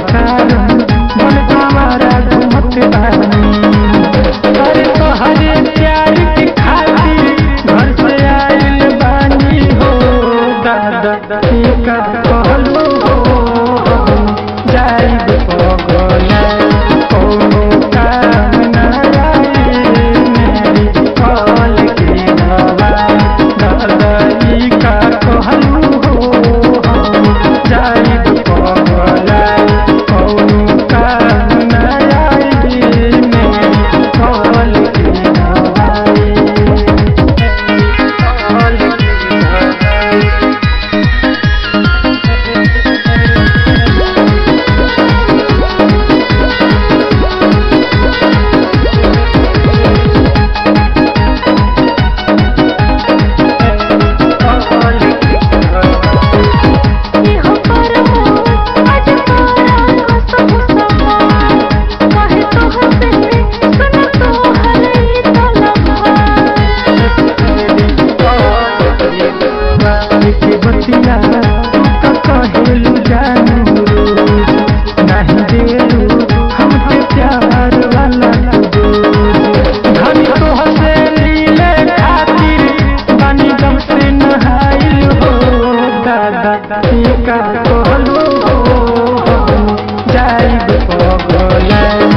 कारण मन हमारा घूमत बानी। अरे तोहरे प्यार की खातिर घर से आइल बानी हो दादा का कहलू हो जाइब पगला कोनो काम न आए मेरी कॉल की हवा दादा का कहलू हो जाइब पगला कोनो काम न आए मेरी कॉल की हवा कॉल की हवा। बतिया कहेलू जानू रोज नहीं देलू हमसे प्यार वाला धन तोहसे लीले खातिर बानी जब से नहाइल हो दादा का कहलू हो जाइब पगला